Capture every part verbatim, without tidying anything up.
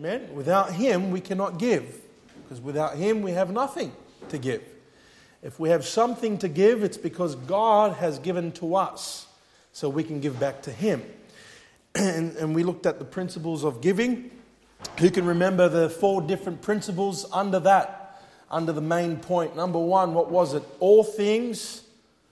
Amen? Without Him, we cannot give. Because without Him, we have nothing to give. If we have something to give, it's because God has given to us. So we can give back to Him. And, and we looked at the principles of giving. Who can remember the four different principles under that? Under the main point. Number one, what was it? All things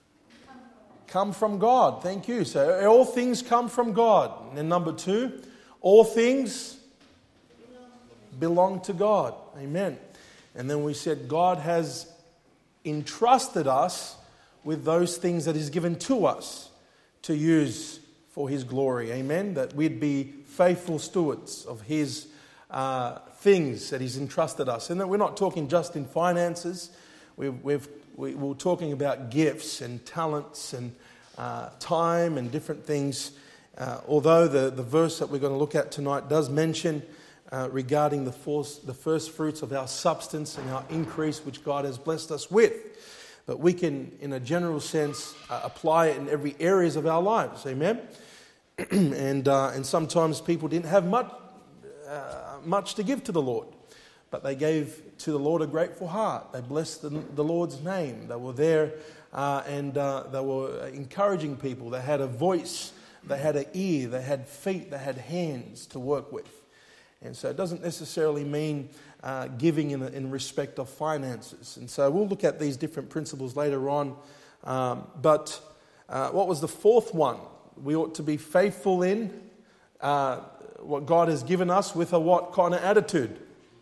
come from God. Thank you. So all things come from God. And then number two, all things belong to God. Amen. And then we said God has entrusted us with those things that He's given to us to use for His glory. Amen. That we'd be faithful stewards of His uh, things that He's entrusted us. And that we're not talking just in finances. We've, we've, we, we're talking about gifts and talents and uh, time and different things. Uh, although the, the verse that we're going to look at tonight does mention uh, regarding the, force, the first fruits of our substance and our increase which God has blessed us with. But we can, in a general sense, uh, apply it in every areas of our lives. Amen? and uh, and sometimes people didn't have much, uh, much to give to the Lord. But they gave to the Lord a grateful heart. They blessed the, the Lord's name. They were there uh, and uh, they were encouraging people. They had a voice. They had an ear. They had feet. They had hands to work with. And so it doesn't necessarily mean uh, giving in, in respect of finances. And so we'll look at these different principles later on. Um, but uh, what was the fourth one? We ought to be faithful in uh, what God has given us with a what kind of attitude?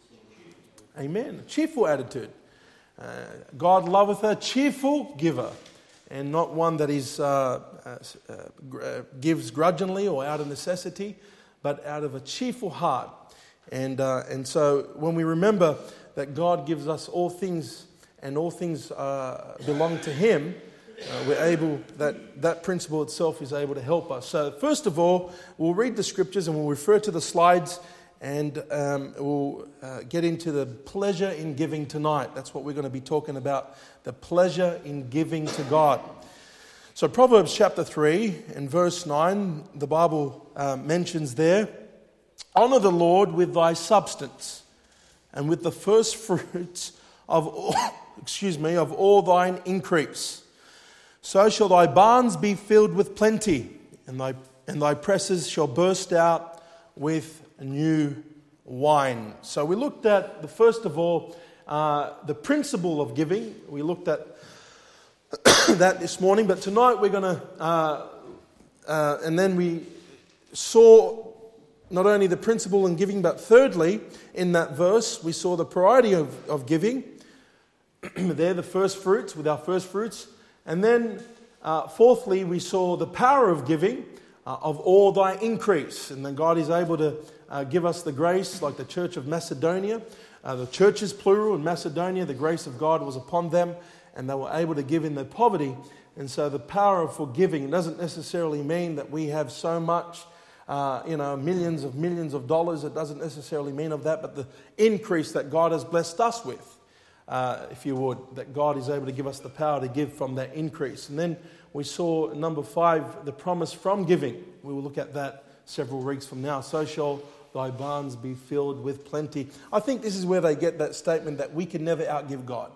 Amen. A cheerful attitude. Uh, God loveth a cheerful giver, and not one that is uh, uh, uh, gives grudgingly or out of necessity, but out of a cheerful heart. And uh, and so when we remember that God gives us all things and all things uh, belong to Him, uh, we're able, that, that principle itself is able to help us. So first of all, we'll read the scriptures and we'll refer to the slides, and um, we'll uh, get into the pleasure in giving tonight. That's what we're going to be talking about, the pleasure in giving to God. So Proverbs chapter three and verse nine, the Bible uh, mentions there, "Honor the Lord with thy substance, and with the first fruits of all, excuse me, of all thine increase. So shall thy barns be filled with plenty, and thy and thy presses shall burst out with new wine." So we looked at the first of all uh, the principle of giving. We looked at that this morning, but tonight we're going to, uh, uh, and then we saw not only the principle in giving, but thirdly, in that verse, we saw the priority of, of giving. They're the first fruits, with our first fruits. And then, uh, fourthly, we saw the power of giving, uh, of all thy increase. And then God is able to uh, give us the grace, like the church of Macedonia. Uh, the churches, plural, in Macedonia, the grace of God was upon them, and they were able to give in their poverty. And so the power of forgiving doesn't necessarily mean that we have so much, Uh, you know, millions of millions of dollars. It doesn't necessarily mean of that, but the increase that God has blessed us with, uh, if you would, that God is able to give us the power to give from that increase. And then we saw number five, the promise from giving. We will look at that several weeks from now. "So shall thy barns be filled with plenty." I think this is where they get that statement that we can never outgive God.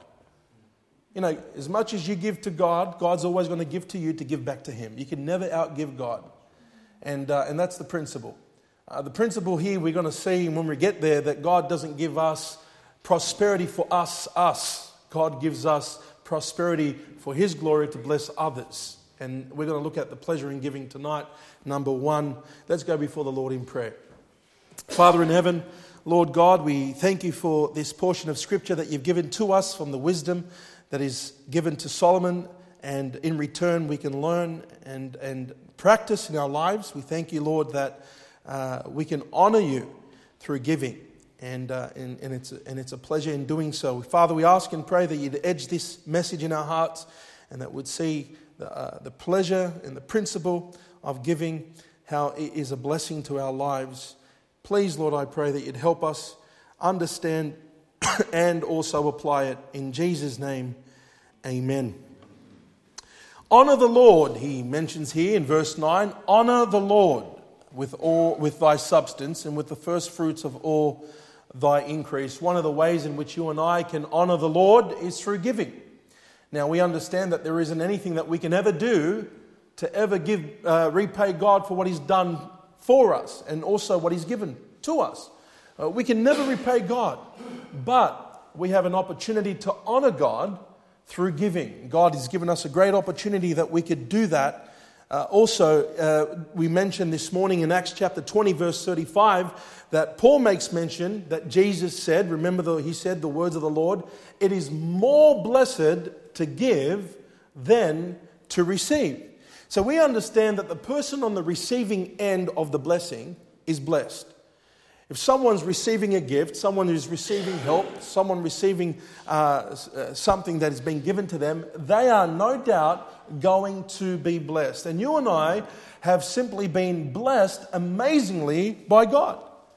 You know, as much as you give to God, God's always going to give to you to give back to Him. You can never outgive God. And uh, and that's the principle. Uh, the principle here we're going to see when we get there, that God doesn't give us prosperity for us, us. God gives us prosperity for His glory to bless others. And we're going to look at the pleasure in giving tonight. Number one, let's go before the Lord in prayer. Father in heaven, Lord God, we thank you for this portion of Scripture that you've given to us from the wisdom that is given to Solomon. And in return, we can learn and, and practice in our lives. We thank you, Lord, that uh, we can honor you through giving. And, uh, and, and, it's, and it's a pleasure in doing so. Father, we ask and pray that you'd edge this message in our hearts, and that we'd see the, uh, the pleasure and the principle of giving, how it is a blessing to our lives. Please, Lord, I pray that you'd help us understand and also apply it. In Jesus' name, amen. Honor the Lord, he mentions here in verse nine. Honor the Lord with all with thy substance and with the first fruits of all thy increase. One of the ways in which you and I can honor the Lord is through giving. Now, we understand that there isn't anything that we can ever do to ever give uh, repay God for what He's done for us and also what He's given to us. Uh, we can never repay God, but we have an opportunity to honor God through giving. God has given us a great opportunity that we could do that. Uh, also, uh, we mentioned this morning in Acts chapter twenty, verse thirty-five, that Paul makes mention that Jesus said, remember the, he said the words of the Lord, it is more blessed to give than to receive. So we understand that the person on the receiving end of the blessing is blessed. If someone's receiving a gift, someone who's receiving help, someone receiving uh, something that has been given to them, they are no doubt going to be blessed. And you and I have simply been blessed amazingly by God.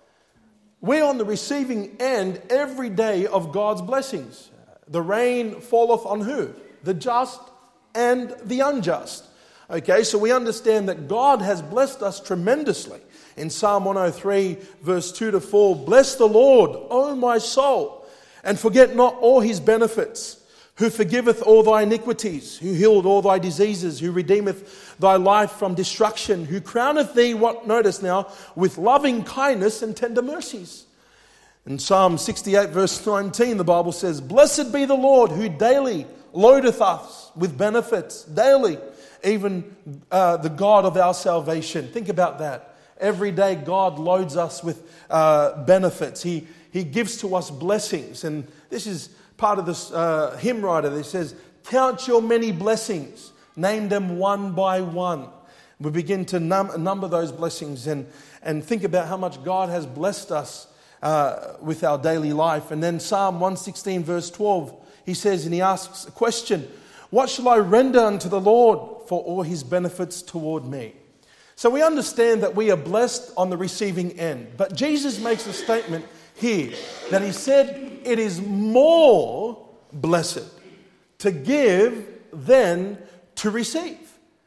We're on the receiving end every day of God's blessings. The rain falleth on who? The just and the unjust. Okay, so we understand that God has blessed us tremendously. In Psalm one oh three, verse two to four, bless the Lord, O my soul, and forget not all His benefits, who forgiveth all thy iniquities, who healed all thy diseases, who redeemeth thy life from destruction, who crowneth thee, what notice now, with loving kindness and tender mercies. In Psalm sixty-eight, verse nineteen, the Bible says, blessed be the Lord, who daily loadeth us with benefits, daily, even uh, the God of our salvation. Think about that. Every day God loads us with uh, benefits. He He gives to us blessings. And this is part of this uh, hymn writer that says, count your many blessings, name them one by one. We begin to num- number those blessings and, and think about how much God has blessed us uh, with our daily life. And then Psalm one sixteen verse twelve, he says, and he asks a question, what shall I render unto the Lord for all His benefits toward me? So we understand that we are blessed on the receiving end. But Jesus makes a statement here that He said it is more blessed to give than to receive.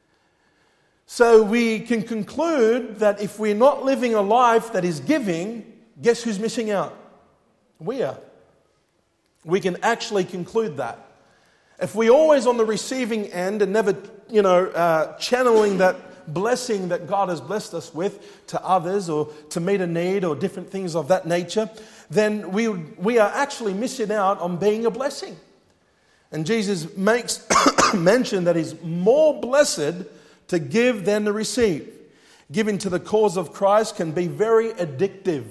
So we can conclude that if we're not living a life that is giving, guess who's missing out? We are. We can actually conclude that. If we're always on the receiving end and never, you know, uh, channeling that blessing that God has blessed us with to others or to meet a need or different things of that nature, then we we are actually missing out on being a blessing. And Jesus makes mention that it's more blessed to give than to receive. Giving to the cause of Christ can be very addictive.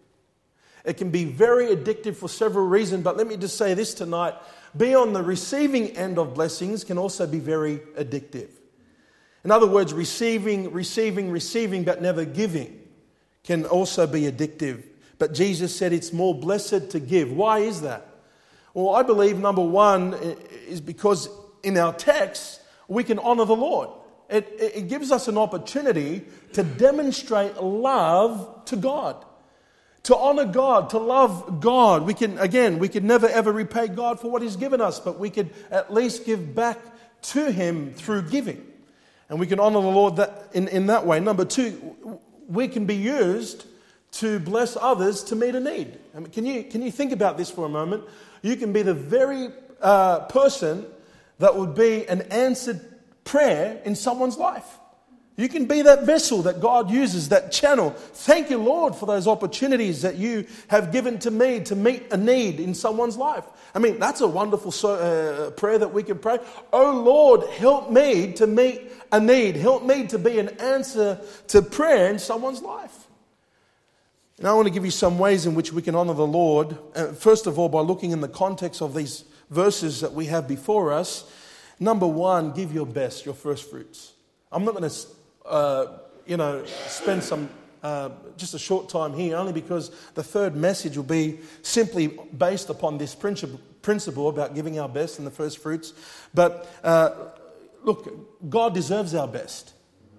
It can be very addictive for several reasons, but let me just say this tonight. Be on the receiving end of blessings can also be very addictive. In other words, receiving, receiving, receiving, but never giving can also be addictive. But Jesus said it's more blessed to give. Why is that? Well, I believe number one is because in our text, we can honor the Lord. It, it gives us an opportunity to demonstrate love to God. To honor God, to love God. We can, again, we could never ever repay God for what He's given us, but we could at least give back to Him through giving. And we can honor the Lord that in, in that way. Number two, we can be used to bless others to meet a need. I mean, can you can you think about this for a moment? You can be the very uh, person that would be an answered prayer in someone's life. You can be that vessel that God uses, that channel. Thank you, Lord, for those opportunities that you have given to me to meet a need in someone's life. I mean, that's a wonderful uh, prayer that we can pray. Oh, Lord, help me to meet a need. Help me to be an answer to prayer in someone's life. And I want to give you some ways in which we can honor the Lord. Uh, first of all, by looking in the context of these verses that we have before us. Number one, give your best, your first fruits. I'm not going to... Uh, you know, spend some uh, just a short time here, only because the third message will be simply based upon this principle, principle about giving our best in the first fruits. But uh, look, God deserves our best.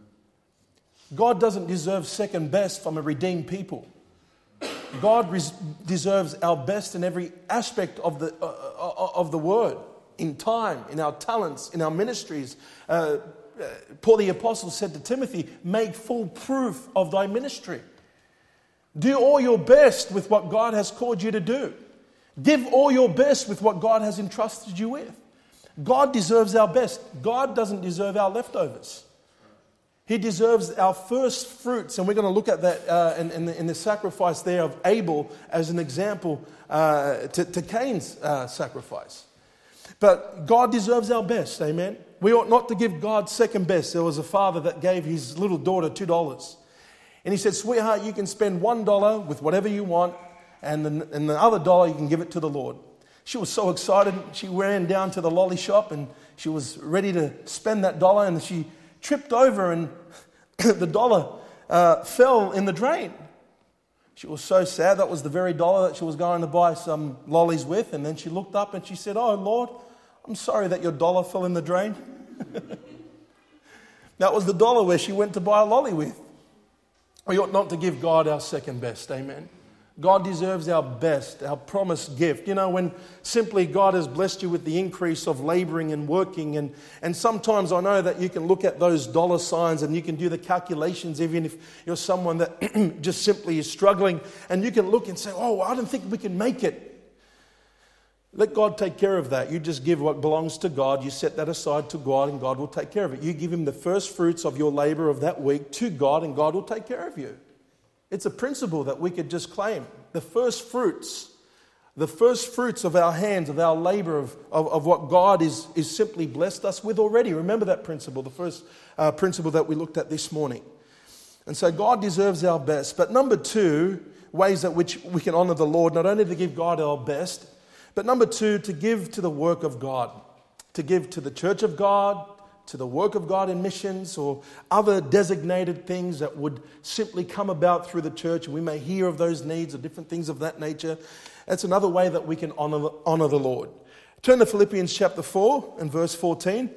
God doesn't deserve second best from a redeemed people. God res- deserves our best in every aspect of the uh, uh, of the word, in time, in our talents, in our ministries. Uh, Paul the Apostle said to Timothy, make full proof of thy ministry. Do all your best with what God has called you to do. Give all your best with what God has entrusted you with. God deserves our best. God doesn't deserve our leftovers. He deserves our first fruits. And we're going to look at that uh, in, in, the, in the sacrifice there of Abel as an example uh, to, to Cain's uh, sacrifice. But God deserves our best, amen? We ought not to give God second best. There was a father that gave his little daughter two dollars. And he said, sweetheart, you can spend one dollar with whatever you want, and the, and the other dollar you can give it to the Lord. She was so excited. She ran down to the lolly shop, and she was ready to spend that dollar, and she tripped over, and the dollar uh, fell in the drain. She was so sad. That was the very dollar that she was going to buy some lollies with. And then she looked up and she said, oh, Lord, I'm sorry that your dollar fell in the drain. That was the dollar where she went to buy a lolly with. We ought not to give God our second best, amen. God deserves our best, our promised gift. You know, when simply God has blessed you with the increase of laboring and working, and, and sometimes I know that you can look at those dollar signs and you can do the calculations, even if you're someone that just simply is struggling, and you can look and say, oh, I don't think we can make it. Let God take care of that. You just give what belongs to God. You set that aside to God, and God will take care of it. You give Him the first fruits of your labor of that week to God, and God will take care of you. It's a principle that we could just claim. The first fruits, the first fruits of our hands, of our labor, of, of, of what God is, is simply blessed us with already. Remember that principle, the first uh, principle that we looked at this morning. And so God deserves our best. But number two, ways that which we can honor the Lord, not only to give God our best, but number two, to give to the work of God, to give to the church of God, to the work of God in missions, or other designated things that would simply come about through the church. And we may hear of those needs or different things of that nature. That's another way that we can honor, honor the Lord. Turn to Philippians chapter four and verse fourteen.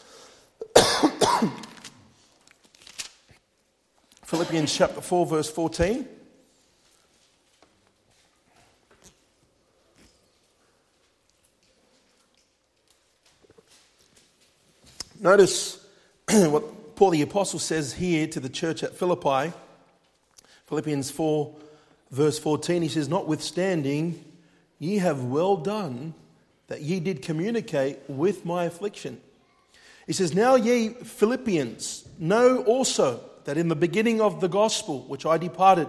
Philippians chapter four, verse fourteen. Notice what Paul the Apostle says here to the church at Philippi. Philippians four, verse fourteen, he says, notwithstanding, ye have well done that ye did communicate with my affliction. He says, now ye Philippians, know also that in the beginning of the gospel, which I departed,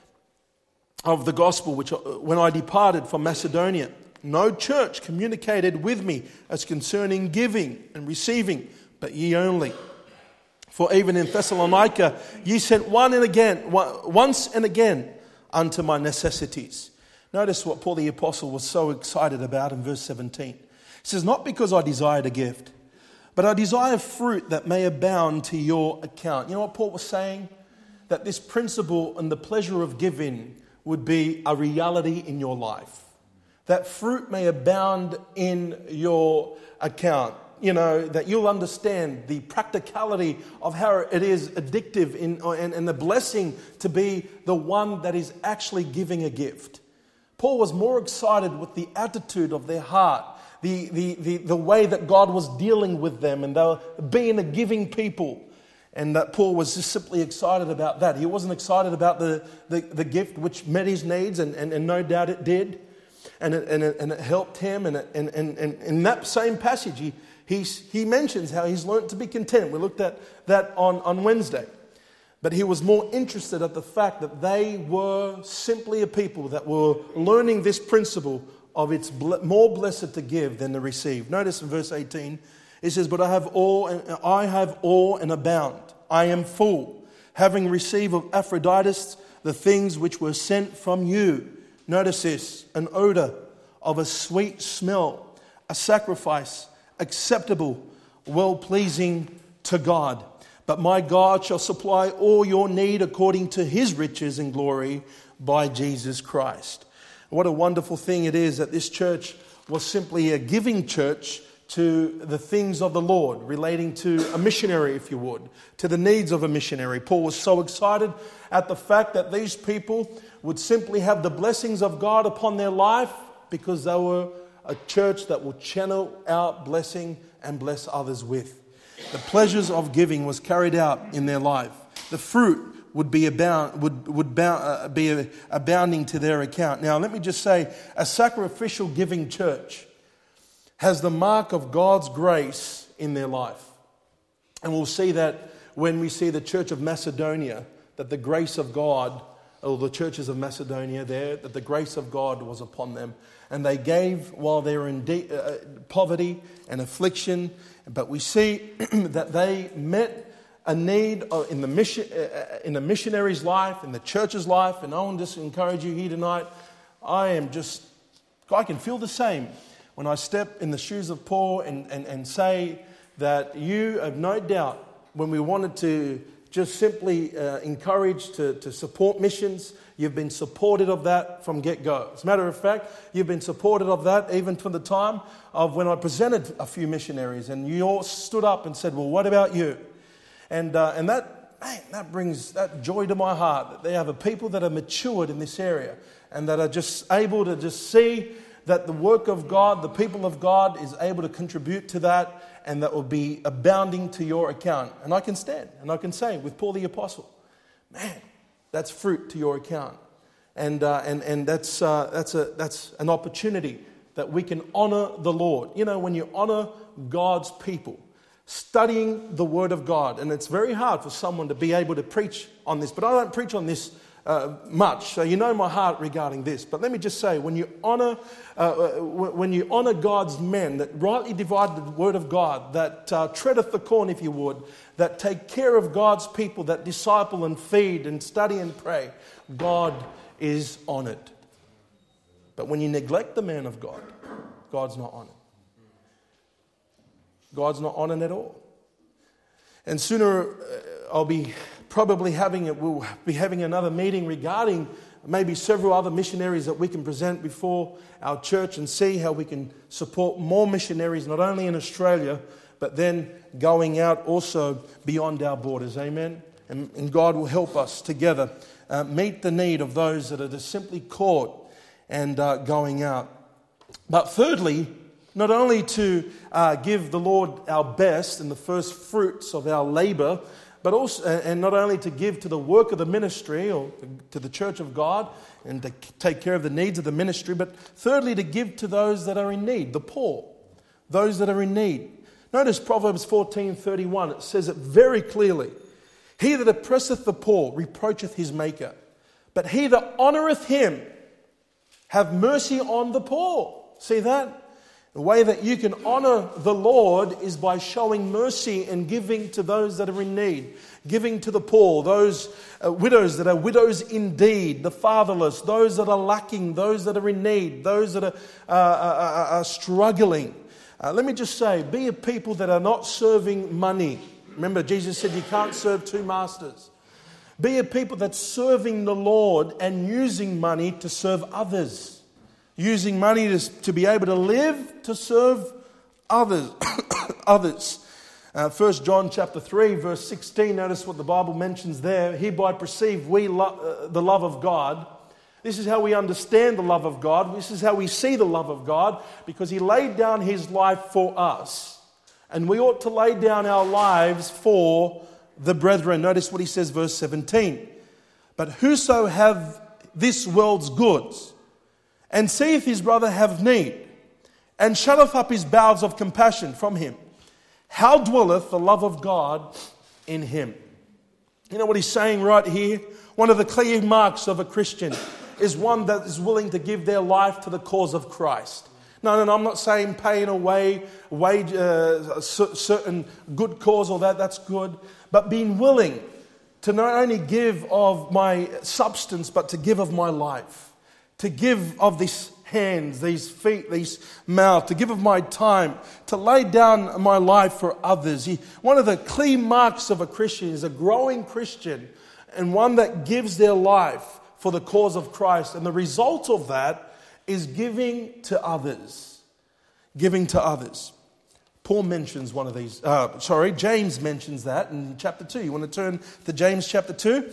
of the gospel, which when I departed from Macedonia, no church communicated with me as concerning giving and receiving, but ye only. For even in Thessalonica ye sent one and again, once and again unto my necessities. Notice what Paul the Apostle was so excited about in verse seventeen. He says, not because I desired a gift, but I desire fruit that may abound to your account. You know what Paul was saying? That this principle and the pleasure of giving would be a reality in your life. That fruit may abound in your account. You know, that you'll understand the practicality of how it is addictive in, and, and the blessing to be the one that is actually giving a gift. Paul was more excited with the attitude of their heart, the, the, the, the way that God was dealing with them, and they were being a giving people. And that Paul was just simply excited about that. He wasn't excited about the, the, the gift which met his needs, and, and, and no doubt it did. And it, and it, and it helped him. And, it, and, and, and in that same passage, he, he, he mentions how he's learned to be content. We looked at that on, on Wednesday. But he was more interested at the fact that they were simply a people that were learning this principle of it's more blessed to give than to receive. Notice in verse eighteen, it says, but I have all, and I have all and abound. I am full, having received of Epaphroditus the things which were sent from you. Notice this, an odor of a sweet smell, a sacrifice acceptable, well-pleasing to God. But my God shall supply all your need according to His riches and glory by Jesus Christ. What a wonderful thing it is that this church was simply a giving church to the things of the Lord, relating to a missionary, if you would, to the needs of a missionary. Paul was so excited at the fact that these people would simply have the blessings of God upon their life because they were a church that will channel out blessing and bless others with. The pleasures of giving was carried out in their life. The fruit would be abound, would would bound, uh, be abounding to their account. Now, let me just say, a sacrificial giving church has the mark of God's grace in their life, and we'll see that when we see the Church of Macedonia, that the grace of God, or the churches of Macedonia there, that the grace of God was upon them, and they gave while they were in de- uh, poverty and affliction. But we see that they met a need in the mission, in the missionary's life, in the church's life. And I want to just encourage you here tonight. I am just, I can feel the same when I step in the shoes of Paul and, and, and say that you have no doubt, when we wanted to just simply uh, encourage to, to support missions, you've been supported of that from get-go. As a matter of fact, you've been supported of that even from the time of when I presented a few missionaries, and you all stood up and said, well, what about you? And uh, and that, man, that brings that joy to my heart, that they have a people that are matured in this area and that are just able to just see that the work of God, the people of God is able to contribute to that, and that will be abounding to your account. And I can stand and I can say with Paul the Apostle, man, that's fruit to your account. And uh, and and that's uh, that's a that's an opportunity that we can honor the Lord. You know, when you honor God's people, studying the Word of God, and it's very hard for someone to be able to preach on this, but I don't preach on this uh, much, so you know my heart regarding this. But let me just say, when you honor, uh, when you honor God's men that rightly divide the Word of God, that uh, treadeth the corn, if you would, that take care of God's people, that disciple and feed and study and pray, God is honored. But when you neglect the man of God, God's not honored. God's not honored at all. And sooner uh, I'll be probably having it, we'll be having another meeting regarding maybe several other missionaries that we can present before our church and see how we can support more missionaries, not only in Australia, but then going out also beyond our borders. Amen. And, and God will help us together uh, meet the need of those that are just simply called and uh, going out. But thirdly, not only to uh, give the Lord our best and the first fruits of our labor, but also, and not only to give to the work of the ministry or to the church of God and to take care of the needs of the ministry, but thirdly to give to those that are in need, the poor, those that are in need. Notice Proverbs fourteen thirty-one, it says it very clearly. He that oppresseth the poor reproacheth his maker, but he that honoureth him have mercy on the poor. See that? The way that you can honour the Lord is by showing mercy and giving to those that are in need. Giving to the poor, those uh, widows that are widows indeed, the fatherless, those that are lacking, those that are in need, those that are, uh, are, are struggling. Uh, let me just say, be a people that are not serving money. Remember, Jesus said you can't serve two masters. Be a people that's serving the Lord and using money to serve others. Using money to, to be able to live, to serve others. others. Uh, First John chapter three, verse sixteen, notice what the Bible mentions there. Hereby perceive we lo- uh, the love of God. This is how we understand the love of God. This is how we see the love of God, because He laid down His life for us. And we ought to lay down our lives for the brethren. Notice what He says, verse seventeen. But whoso have this world's goods, and seeth his brother have need, and shutteth up his bowels of compassion from him, how dwelleth the love of God in him? You know what he's saying right here? One of the clear marks of a Christian is one that is willing to give their life to the cause of Christ. No, no, no, I'm not saying paying away wage, uh, a certain good cause or that, that's good, but being willing to not only give of my substance, but to give of my life. To give of these hands, these feet, these mouth, to give of my time, to lay down my life for others. He, one of the clear marks of a Christian is a growing Christian and one that gives their life for the cause of Christ. And the result of that is giving to others. Giving to others. Paul mentions one of these, uh, sorry, James mentions that in chapter two. You want to turn to James chapter two?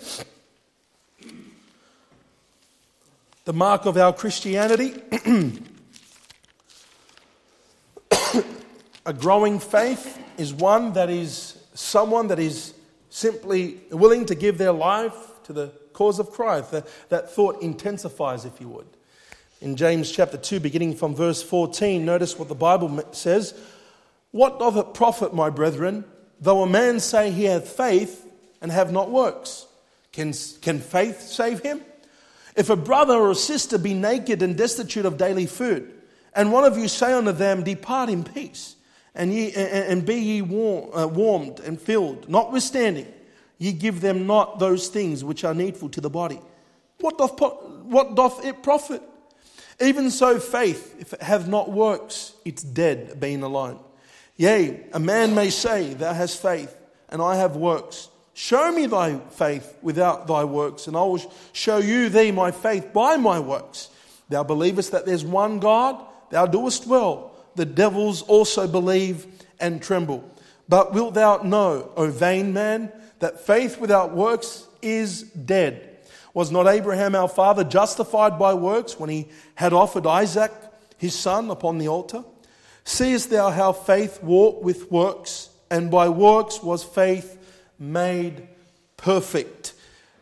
The mark of our Christianity. A growing faith is one that is someone that is simply willing to give their life to the cause of Christ. That, that thought intensifies, if you would. In James chapter two, beginning from verse fourteen, notice what the Bible says. What doth it profit, my brethren, though a man say he hath faith and have not works? Can, can faith save him? If a brother or a sister be naked and destitute of daily food, and one of you say unto them, depart in peace, and ye and be ye warm, uh, warmed and filled, notwithstanding, ye give them not those things which are needful to the body, what doth, what doth it profit? Even so faith, if it have not works, it's dead, being alone. Yea, a man may say, thou hast faith, and I have works. Show me thy faith without thy works, and I will show you thee my faith by my works. Thou believest that there's one God, thou doest well. The devils also believe and tremble. But wilt thou know, O vain man, that faith without works is dead? Was not Abraham our father justified by works when he had offered Isaac his son upon the altar? Seest thou how faith walked with works, and by works was faith made perfect?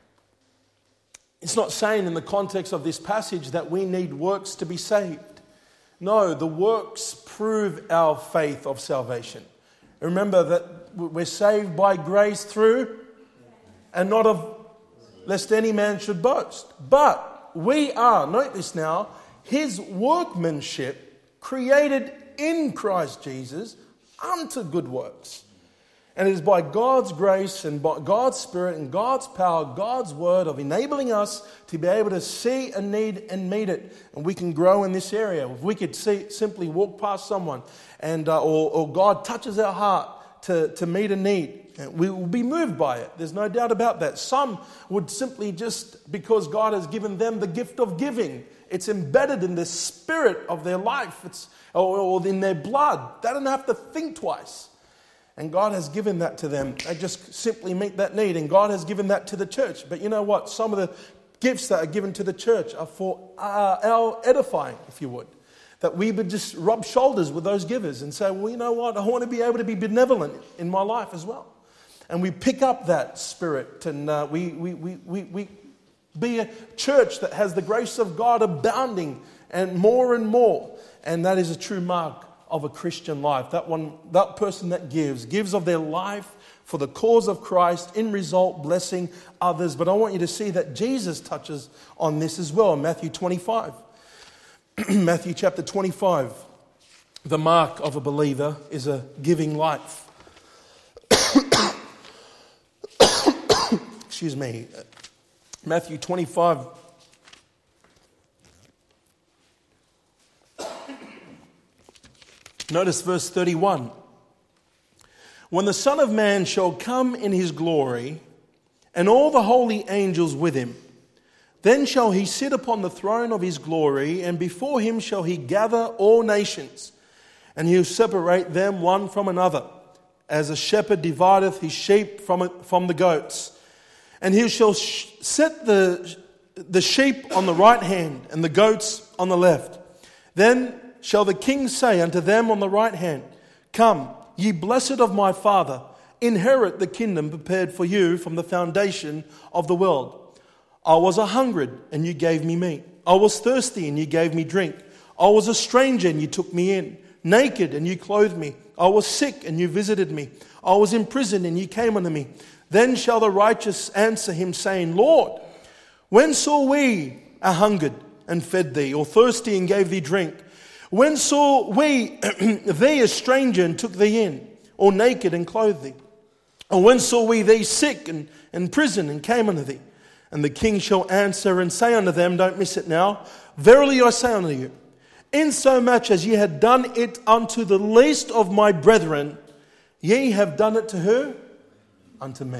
It's not saying in the context of this passage that we need works to be saved. No, the works prove our faith of salvation. Remember that we're saved by grace through, and not of lest any man should boast. But we are, note this now, his workmanship created in Christ Jesus unto good works. And it is by God's grace and by God's Spirit and God's power, God's word of enabling us to be able to see a need and meet it. And we can grow in this area. If we could see, simply walk past someone and uh, or, or God touches our heart to, to meet a need, we will be moved by it. There's no doubt about that. Some would simply just, because God has given them the gift of giving, it's embedded in the spirit of their life, it's or, or in their blood. They don't have to think twice. And God has given that to them. They just simply meet that need. And God has given that to the church. But you know what? Some of the gifts that are given to the church are for uh, our edifying, if you would. That we would just rub shoulders with those givers and say, well, you know what? I want to be able to be benevolent in my life as well. And we pick up that spirit, and uh, we, we, we, we, we be a church that has the grace of God abounding and more and more. And that is a true mark of a Christian life. That one, that person that gives, gives of their life for the cause of Christ, in result blessing others. But I want you to see that Jesus touches on this as well in Matthew twenty-five. Matthew chapter twenty-five. The mark of a believer is a giving life. Excuse me. Matthew twenty-five. Notice verse thirty-one. When the Son of Man shall come in his glory, and all the holy angels with him, then shall he sit upon the throne of his glory, and before him shall he gather all nations, and he'll separate them one from another, as a shepherd divideth his sheep from, from the goats. And he shall sh- set the, the sheep on the right hand, and the goats on the left. Then shall the king say unto them on the right hand, Come, ye blessed of my Father, inherit the kingdom prepared for you from the foundation of the world. I was a hungered, and you gave me meat. I was thirsty, and you gave me drink. I was a stranger, and you took me in. Naked, and you clothed me. I was sick, and you visited me. I was in prison, and you came unto me. Then shall the righteous answer him, saying, Lord, when saw we a hungered and fed thee, or thirsty and gave thee drink? When saw we thee a stranger and took thee in, or naked and clothed thee? Or when saw we thee sick and in prison and came unto thee? And the king shall answer and say unto them, don't miss it now, verily I say unto you, insomuch as ye had done it unto the least of my brethren, ye have done it to who? Unto me.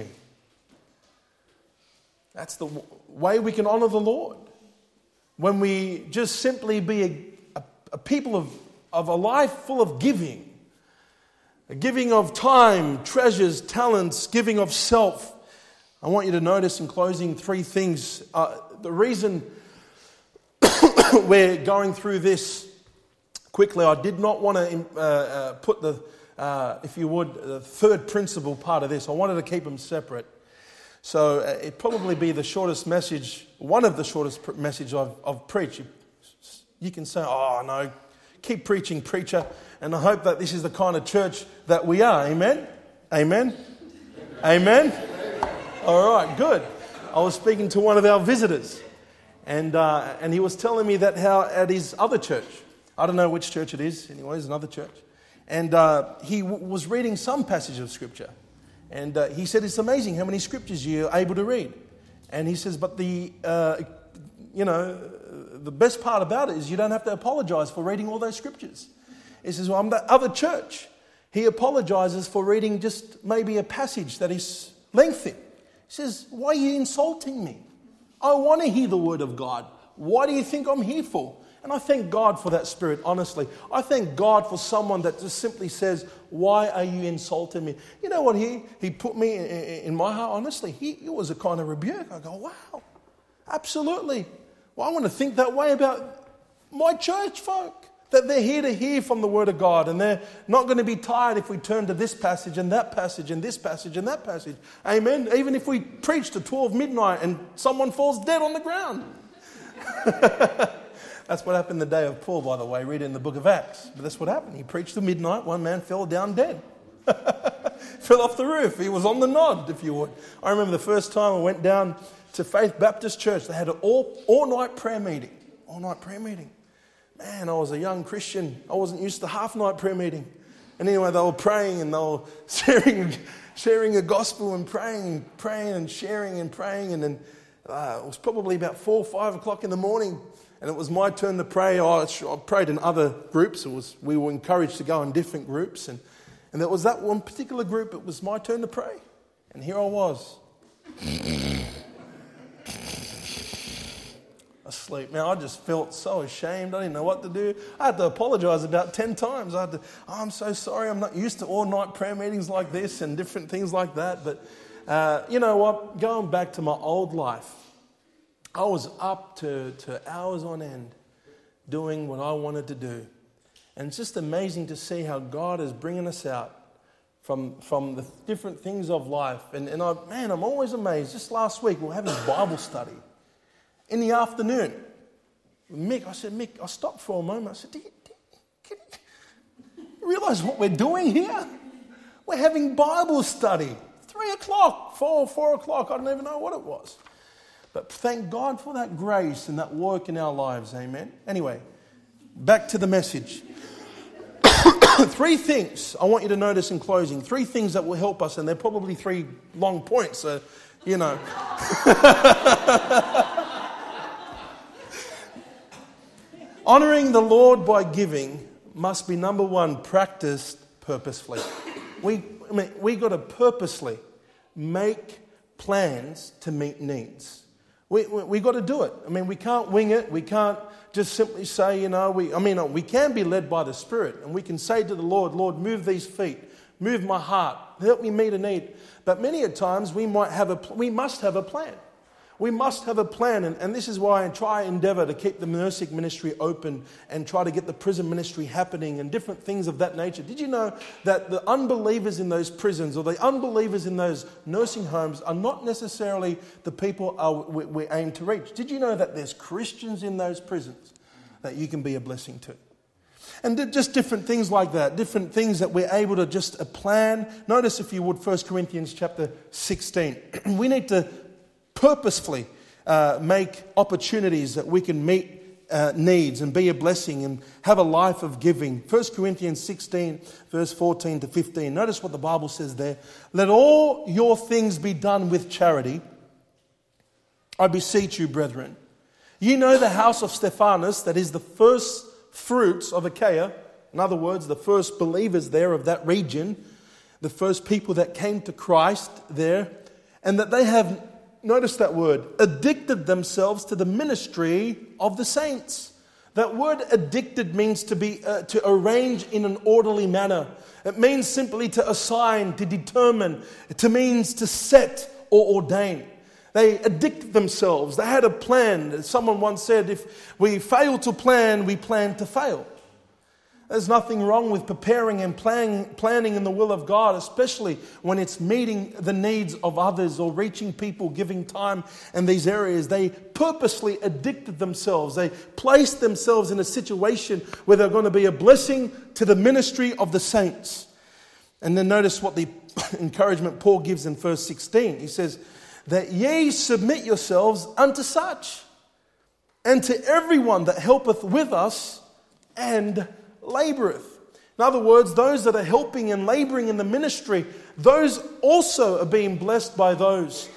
That's the way we can honor the Lord. When we just simply be a, a, a people of, of a life full of giving. A giving of time, treasures, talents, giving of self. I want you to notice in closing three things. Uh, the reason we're going through this quickly, I did not want to uh, uh, put the, uh, if you would, the third principle part of this. I wanted to keep them separate. So uh, it'd probably be the shortest message, one of the shortest pr- messages I've, I've preached. You, you can say, oh no, keep preaching, preacher. And I hope that this is the kind of church that we are. Amen? Amen? Amen? All right, good. I was speaking to one of our visitors, and uh, and he was telling me that how at his other church, I don't know which church it is, anyways, another church, and uh, he w- was reading some passage of Scripture, and uh, he said, it's amazing how many Scriptures you're able to read. And he says, but the, uh, you know, the best part about it is you don't have to apologize for reading all those Scriptures. He says, well, I'm that other church. He apologizes for reading just maybe a passage that is lengthy. He says, why are you insulting me? I want to hear the word of God. Why do you think I'm here for? And I thank God for that spirit, honestly. I thank God for someone that just simply says, why are you insulting me? You know what he, he put me in, in my heart, honestly? He, it was a kind of rebuke. I go, wow, absolutely. Well, I want to think that way about my church folk. That they're here to hear from the Word of God, and they're not going to be tired if we turn to this passage and that passage and this passage and that passage. Amen? Even if we preach to twelve midnight and someone falls dead on the ground. That's what happened the day of Paul, by the way. Read it in the book of Acts. But that's what happened. He preached to midnight. One man fell down dead. Fell off the roof. He was on the nod, if you would. I remember the first time I went down to Faith Baptist Church. They had an all, all-night prayer meeting. All-night prayer meeting. Man, I was a young Christian. I wasn't used to half-night prayer meeting. And anyway, they were praying and they were sharing, sharing a gospel and praying, praying and sharing and praying. And then uh, it was probably about four or five o'clock in the morning. And it was my turn to pray. I, I prayed in other groups. It was we were encouraged to go in different groups. And, and there was that one particular group. It was my turn to pray. And here I was. Asleep. Now, I just felt so ashamed. I didn't know what to do. I had to apologize about ten times. I had to, oh, I'm so sorry. I'm not used to all-night prayer meetings like this and different things like that. But uh, you know what? Going back to my old life, I was up to, to hours on end doing what I wanted to do. And it's just amazing to see how God is bringing us out from, from the different things of life. And, and I, man, I'm always amazed. Just last week, we were having Bible study. In the afternoon, Mick, I said, Mick, I stopped for a moment. I said, do you, do you, can you realize what we're doing here? We're having Bible study. Three o'clock, four, four o'clock, I don't even know what it was. But thank God for that grace and that work in our lives, amen? Anyway, back to the message. Three things I want you to notice in closing. Three things that will help us, and they're probably three long points, so, you know. Honouring the Lord by giving must be, number one, practiced purposefully. We, I mean, we got to purposely make plans to meet needs. We we, we got to do it. I mean, we can't wing it. We can't just simply say, you know, we. I mean, we can be led by the Spirit, and we can say to the Lord, Lord, move these feet, move my heart, help me meet a need. But many a times we might have a, we must have a plan. We must have a plan, and, and this is why I try endeavour to keep the nursing ministry open and try to get the prison ministry happening and different things of that nature. Did you know that the unbelievers in those prisons or the unbelievers in those nursing homes are not necessarily the people are, we, we aim to reach? Did you know that there's Christians in those prisons that you can be a blessing to? And just different things like that, different things that we're able to just uh, plan. Notice, if you would, First Corinthians chapter sixteen. We need to purposefully uh, make opportunities that we can meet uh, needs and be a blessing and have a life of giving. First Corinthians sixteen, verse fourteen to fifteen. Notice what the Bible says there. Let all your things be done with charity. I beseech you, brethren. You know the house of Stephanus, that is the first fruits of Achaia. In other words, the first believers there of that region, the first people that came to Christ there, and that they have, notice that word, addicted themselves to the ministry of the saints. That word addicted means to be uh, to arrange in an orderly manner. It means simply to assign, to determine. It means to set or ordain. They addicted themselves. They had a plan. Someone once said, if we fail to plan, we plan to fail. There's nothing wrong with preparing and planning, planning in the will of God, especially when it's meeting the needs of others or reaching people, giving time in these areas. They purposely addicted themselves. They placed themselves in a situation where they're going to be a blessing to the ministry of the saints. And then notice what the encouragement Paul gives in verse sixteen. He says, that ye submit yourselves unto such, and to everyone that helpeth with us and laboureth. In other words, those that are helping and labouring in the ministry, those also are being blessed by those.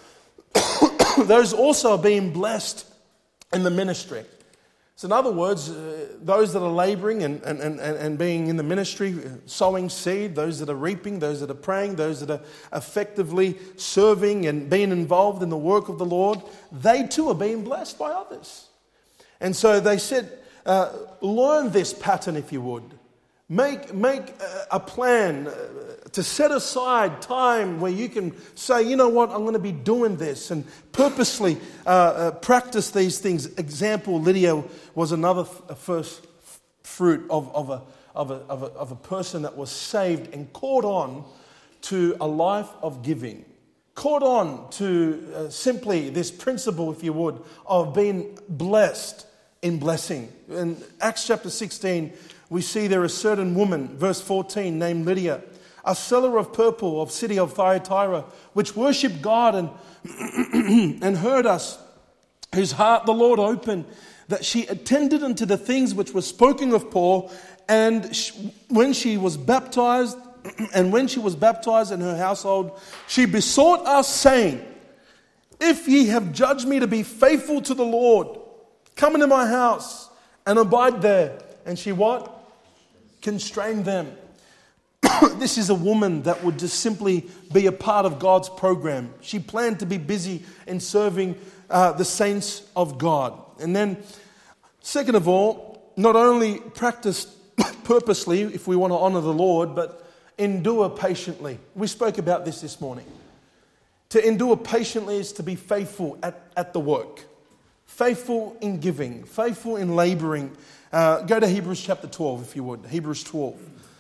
Those also are being blessed in the ministry. So in other words, uh, those that are labouring and, and, and, and being in the ministry, sowing seed, those that are reaping, those that are praying, those that are effectively serving and being involved in the work of the Lord, they too are being blessed by others. And so they said, uh, learn this pattern if you would. Make, make a plan to set aside time where you can say, you know what, I'm going to be doing this, and purposely uh, uh, practice these things. Example, Lydia was another f- first f- fruit of, of, a, of, a, of, a, of a person that was saved and caught on to a life of giving. Caught on to uh, simply this principle, if you would, of being blessed in blessing. In Acts chapter sixteen, we see there a certain woman, verse fourteen, named Lydia, a seller of purple of city of Thyatira, which worshipped God and, and heard us, whose heart the Lord opened, that she attended unto the things which were spoken of Paul, and she, when she was baptized, and when she was baptized in her household, she besought us, saying, if ye have judged me to be faithful to the Lord, come into my house and abide there. And she what? Constrained them. This is a woman that would just simply be a part of God's program. She planned to be busy in serving uh, the saints of God. And then, second of all, not only practice purposely if we want to honor the Lord, but endure patiently. We spoke about this this morning. To endure patiently is to be faithful at, at the work. Faithful in giving. Faithful in laboring. Uh, go to Hebrews chapter twelve, if you would. Hebrews twelve.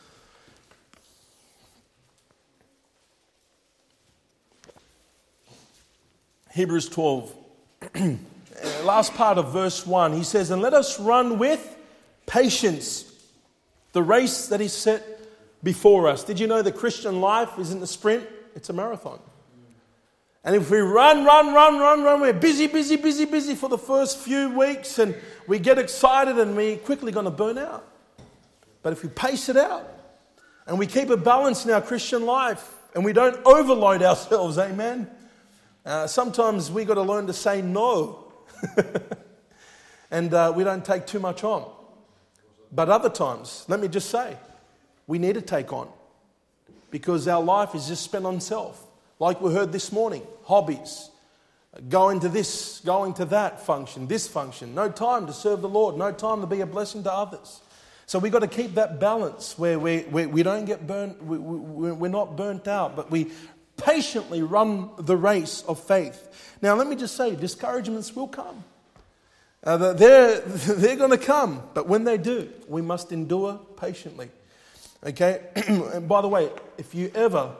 Hebrews twelve. Last part of verse one. He says, and let us run with patience the race that is set before us. Did you know the Christian life isn't a sprint? It's a marathon. And if we run, run, run, run, run, we're busy, busy, busy, busy for the first few weeks, and we get excited and we're quickly going to burn out. But if we pace it out and we keep a balance in our Christian life and we don't overload ourselves, amen? Uh, sometimes we got to learn to say no. and uh, we don't take too much on. But other times, let me just say, we need to take on. Because our life is just spent on self. Like we heard this morning, hobbies, going to this, going to that function, this function. No time to serve the Lord, no time to be a blessing to others. So we've got to keep that balance where we, we, we don't get burnt, we, we, we're not burnt out, but we patiently run the race of faith. Now let me just say, discouragements will come. Uh, they're they're going to come, but when they do, we must endure patiently. Okay? And by the way, if you ever...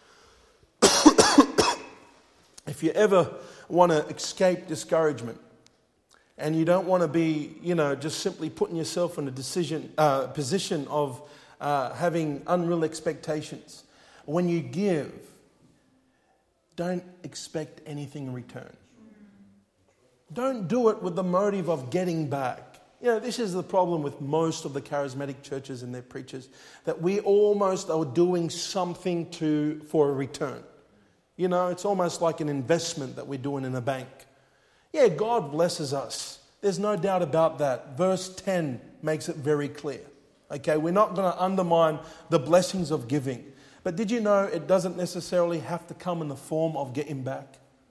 If you ever want to escape discouragement and you don't want to be, you know, just simply putting yourself in a decision, uh, position of uh, having unreal expectations, when you give, don't expect anything in return. Don't do it with the motive of getting back. You know, this is the problem with most of the charismatic churches and their preachers, that we almost are doing something to for a return. You know, it's almost like an investment that we're doing in a bank. Yeah, God blesses us. There's no doubt about that. Verse ten makes it very clear. Okay, we're not going to undermine the blessings of giving. But did you know it doesn't necessarily have to come in the form of getting back?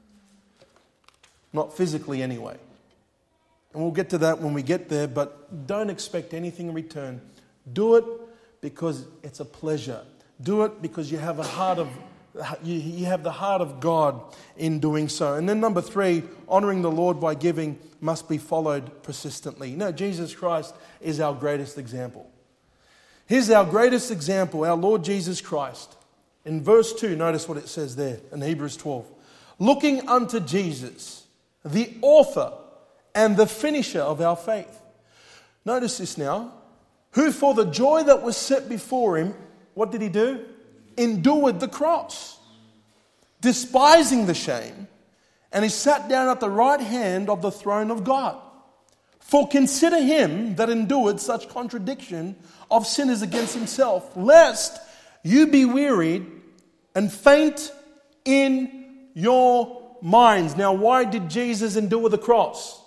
Not physically anyway. And we'll get to that when we get there, but don't expect anything in return. Do it because it's a pleasure. Do it because you have a heart of You have the heart of God in doing so. And then number three, honoring the Lord by giving must be followed persistently. You know, Jesus Christ is our greatest example. Here's our greatest example, our Lord Jesus Christ. In verse two, notice what it says there in Hebrews twelve. Looking unto Jesus, the author and the finisher of our faith. Notice this now. Who for the joy that was set before him, what did he do? Endured the cross, despising the shame, and he sat down at the right hand of the throne of God. For consider him that endured such contradiction of sinners against himself, lest you be wearied and faint in your minds. Now, why did Jesus endure the cross?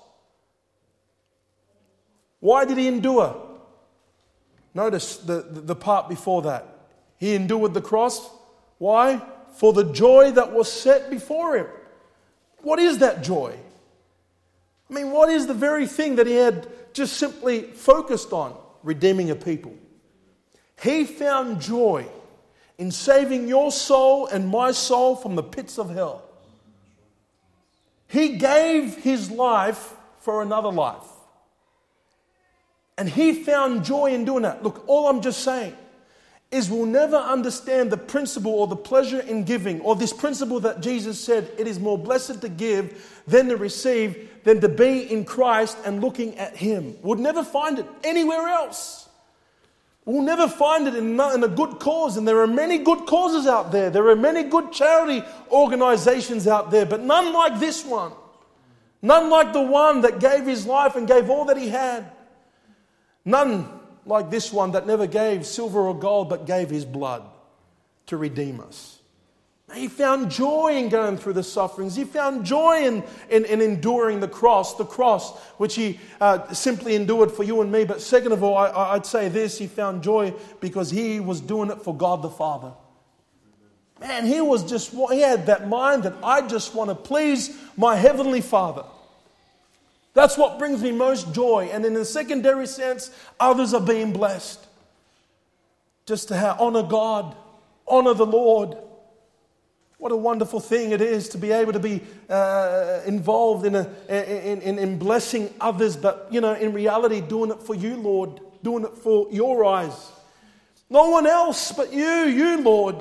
Why did he endure? Notice the, the, the part before that. He endured the cross. Why? For the joy that was set before him. What is that joy? I mean, what is the very thing that he had just simply focused on? Redeeming a people. He found joy in saving your soul and my soul from the pits of hell. He gave his life for another life. And he found joy in doing that. Look, all I'm just saying is we'll never understand the principle or the pleasure in giving, or this principle that Jesus said, it is more blessed to give than to receive, than to be in Christ and looking at him. We'll never find it anywhere else. We'll never find it in a good cause. And there are many good causes out there. There are many good charity organizations out there, but none like this one. None like the one that gave his life and gave all that he had. None like this one that never gave silver or gold, but gave his blood to redeem us. He found joy in going through the sufferings. He found joy in, in, in enduring the cross, the cross which he uh, simply endured for you and me. But second of all, I, I'd say this, he found joy because he was doing it for God the Father. Man, he was just, he had that mind that I just want to please my Heavenly Father. That's what brings me most joy. And in a secondary sense, others are being blessed. Just to have, honor God, honor the Lord. What a wonderful thing it is to be able to be uh, involved in, a, in, in, in blessing others, but, you know, in reality, doing it for you, Lord. Doing it for your eyes. No one else but you, you, Lord.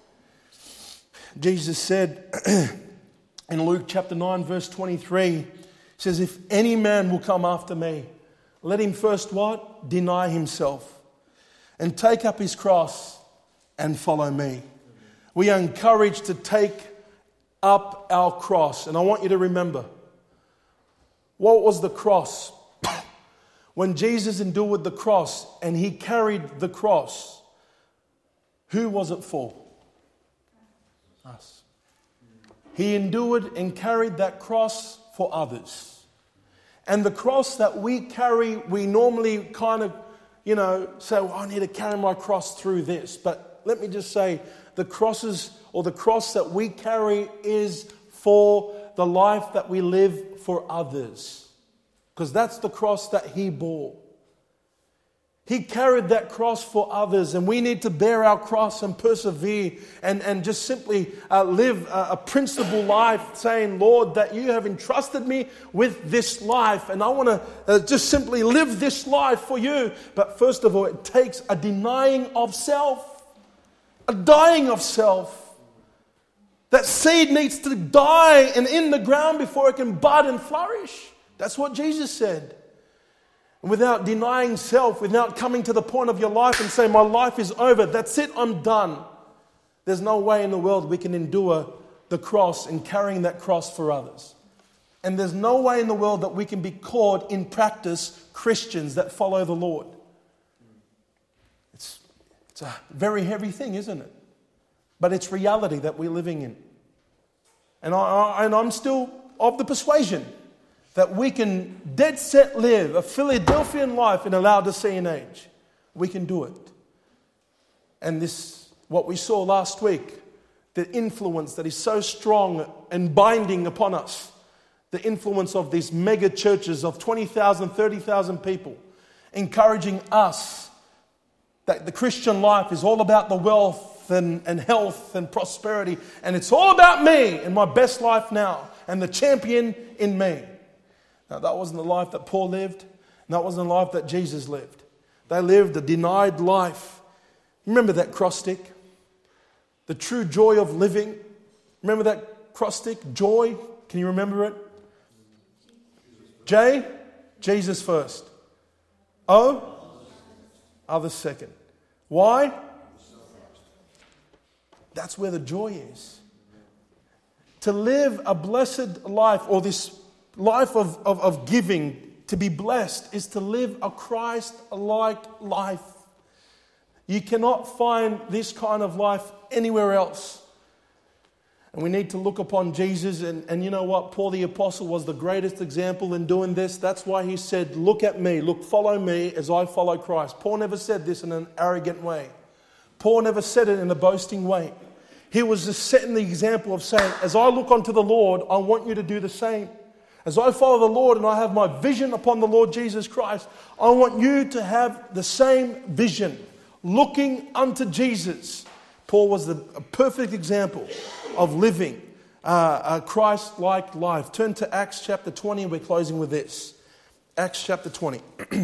Jesus said in Luke chapter nine, verse twenty-three, he says, if any man will come after me, let him first what? Deny himself and take up his cross and follow me. We are encouraged to take up our cross. And I want you to remember, what was the cross? When Jesus endured the cross and he carried the cross, who was it for? Us. He endured and carried that cross for others. And the cross that we carry, we normally kind of, you know, say, well, I need to carry my cross through this. But let me just say, the crosses or the cross that we carry is for the life that we live for others. Because that's the cross that he bore. He carried that cross for others, and we need to bear our cross and persevere and, and just simply uh, live a, a principled life, saying, Lord, that you have entrusted me with this life, and I want to uh, just simply live this life for you. But first of all, it takes a denying of self, a dying of self. That seed needs to die and in the ground before it can bud and flourish. That's what Jesus said. And without denying self, without coming to the point of your life and saying, my life is over, that's it, I'm done. There's no way in the world we can endure the cross and carrying that cross for others. And there's no way in the world that we can be called in practice Christians that follow the Lord. It's, it's a very heavy thing, isn't it? But it's reality that we're living in. And, I, I, and I'm still of the persuasion that we can dead set live a Philadelphian life in a Laodicean age. We can do it. And this, what we saw last week, the influence that is so strong and binding upon us, the influence of these mega churches of twenty thousand, thirty thousand people, encouraging us that the Christian life is all about the wealth and, and health and prosperity, and it's all about me and my best life now, and the champion in me. Now, that wasn't the life that Paul lived. And that wasn't the life that Jesus lived. They lived a denied life. Remember that cross stick? The true joy of living. Remember that cross stick? Joy. Can you remember it? J, Jesus first. O, others second. Why? That's where the joy is. To live a blessed life, or this life of, of, of giving, to be blessed, is to live a Christ-like life. You cannot find this kind of life anywhere else. And we need to look upon Jesus. And, and you know what? Paul the Apostle was the greatest example in doing this. That's why he said, look at me, look, follow me as I follow Christ. Paul never said this in an arrogant way. Paul never said it in a boasting way. He was just setting the example of saying, as I look unto the Lord, I want you to do the same. As I follow the Lord and I have my vision upon the Lord Jesus Christ, I want you to have the same vision, looking unto Jesus. Paul was the, a perfect example of living uh, a Christ-like life. Turn to Acts chapter twenty, and we're closing with this. Acts chapter twenty.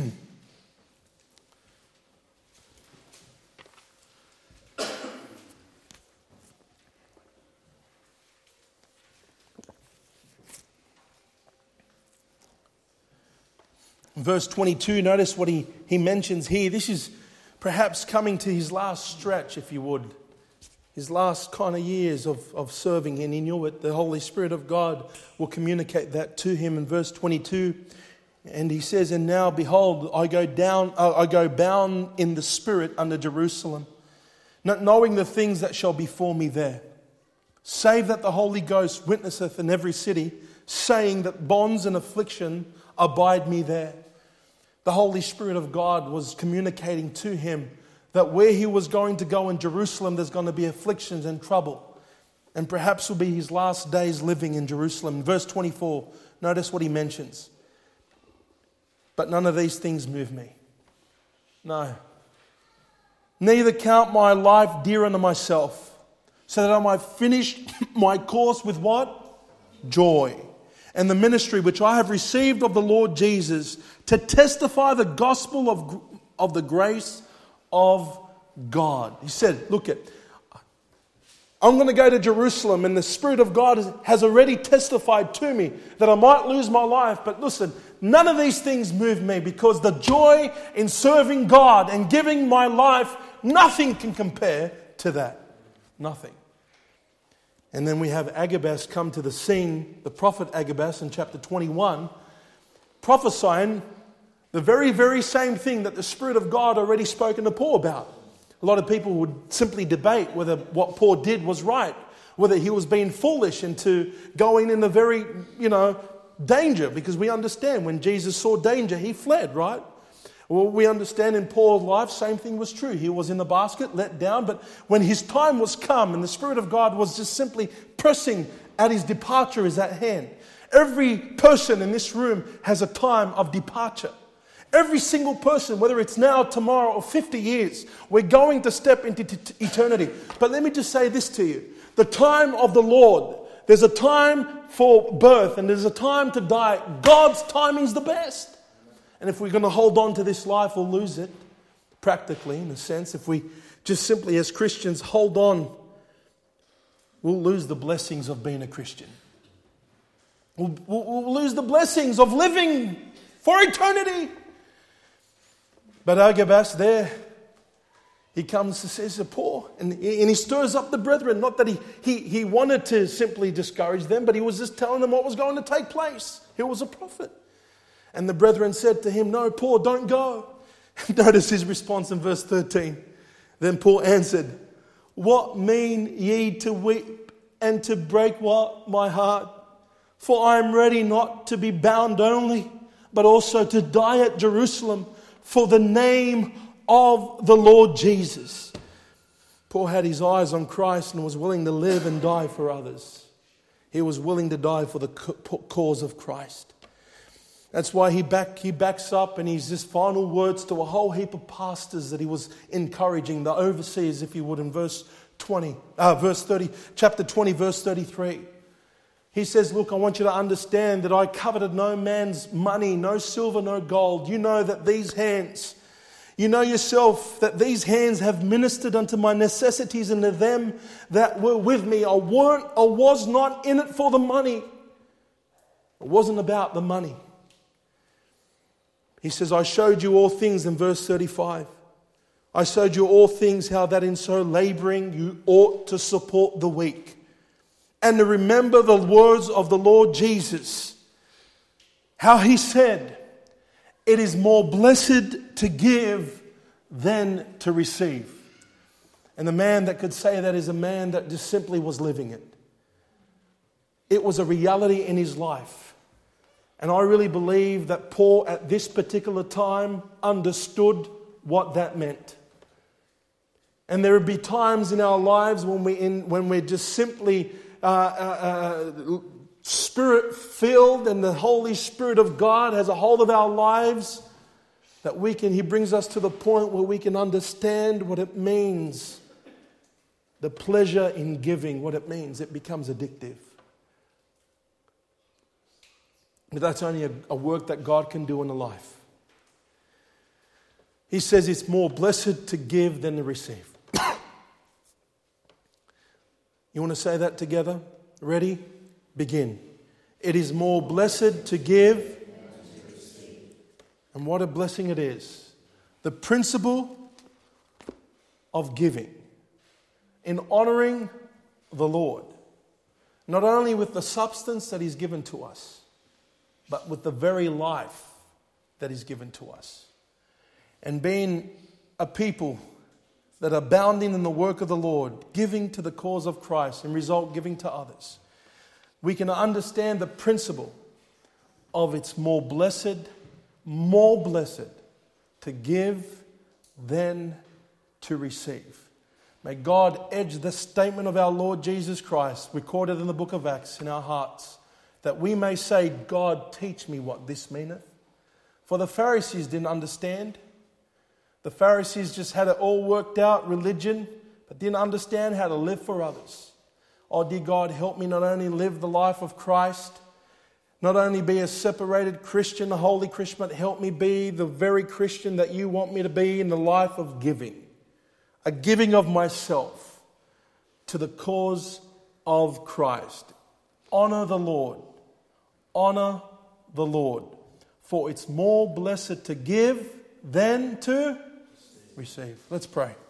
Verse twenty-two, notice what he, he mentions here. This is perhaps coming to his last stretch, if you would. His last kind of years of, of serving, and he knew it. The Holy Spirit of God will communicate that to him in verse twenty-two. And he says, and now behold, I go down, uh, I go bound in the Spirit unto Jerusalem, not knowing the things that shall befall me there. Save that the Holy Ghost witnesseth in every city, saying that bonds and affliction abide me there. The Holy Spirit of God was communicating to him that where he was going to go in Jerusalem, there's going to be afflictions and trouble. And perhaps will be his last days living in Jerusalem. Verse twenty-four, notice what he mentions. But none of these things move me. No. Neither count my life dear unto myself, so that I might finish my course with what? Joy. And the ministry which I have received of the Lord Jesus, to testify the gospel of, of the grace of God. He said, look at, I'm going to go to Jerusalem, and the Spirit of God has already testified to me that I might lose my life. But listen, none of these things move me, because the joy in serving God and giving my life, nothing can compare to that. Nothing. And then we have Agabus come to the scene, the prophet Agabus in chapter twenty-one, prophesying the very, very same thing that the Spirit of God already spoken to Paul about. A lot of people would simply debate whether what Paul did was right, whether he was being foolish into going in a very, you know, danger, because we understand when Jesus saw danger, he fled, right? Well, we understand in Paul's life, same thing was true. He was in the basket, let down, but when his time was come and the Spirit of God was just simply pressing at his departure is at hand. Every person in this room has a time of departure. Every single person, whether it's now, tomorrow, or fifty years, we're going to step into t- eternity. But let me just say this to you. The time of the Lord, there's a time for birth and there's a time to die. God's timing's the best. And if we're going to hold on to this life, we'll lose it, practically, in a sense. If we just simply, as Christians, hold on, we'll lose the blessings of being a Christian. We'll, we'll, we'll lose the blessings of living for eternity. But Agabus there, he comes and says to Paul, and he, and he stirs up the brethren. Not that he, he, he wanted to simply discourage them, but he was just telling them what was going to take place. He was a prophet. And the brethren said to him, no, Paul, don't go. Notice his response in verse thirteen. Then Paul answered, what mean ye to weep and to break what? My heart? For I am ready not to be bound only, but also to die at Jerusalem for the name of the Lord Jesus. Paul had his eyes on Christ and was willing to live and die for others. He was willing to die for the cause of Christ. That's why he back he backs up and he's just final words to a whole heap of pastors that he was encouraging, the overseers, if you would, in verse twenty, uh, verse thirty, chapter twenty, verse thirty-three. He says, look, I want you to understand that I coveted no man's money, no silver, no gold. You know that these hands, You know yourself that these hands have ministered unto my necessities, and to them that were with me. I weren't, I was not in it for the money. It wasn't about the money. He says, I showed you all things in verse thirty-five. I showed you all things, how that in so laboring you ought to support the weak. And to remember the words of the Lord Jesus, how he said, it is more blessed to give than to receive. And the man that could say that is a man that just simply was living it. It was a reality in his life. And I really believe that Paul at this particular time understood what that meant. And there would be times in our lives when, we in, when we're just simply uh, uh, uh, Spirit-filled, and the Holy Spirit of God has a hold of our lives, that we can, he brings us to the point where we can understand what it means. The pleasure in giving, what it means. It becomes addictive. But that's only a, a work that God can do in a life. He says it's more blessed to give than to receive. You want to say that together? Ready? Begin. It is more blessed to give. And what a blessing it is. The principle of giving. In honoring the Lord. Not only with the substance that He's given to us, but with the very life that He's given to us. And being a people that are abounding in the work of the Lord, giving to the cause of Christ, and result giving to others, we can understand the principle of it's more blessed, more blessed to give than to receive. May God edge the statement of our Lord Jesus Christ, recorded in the book of Acts, in our hearts, that we may say, God, teach me what this meaneth. For the Pharisees didn't understand. The Pharisees just had it all worked out, religion, but didn't understand how to live for others. Oh, dear God, help me not only live the life of Christ, not only be a separated Christian, a holy Christian, but help me be the very Christian that you want me to be in the life of giving. A giving of myself to the cause of Christ. Honor the Lord. Honor the Lord. For it's more blessed to give than to receive. Let's pray.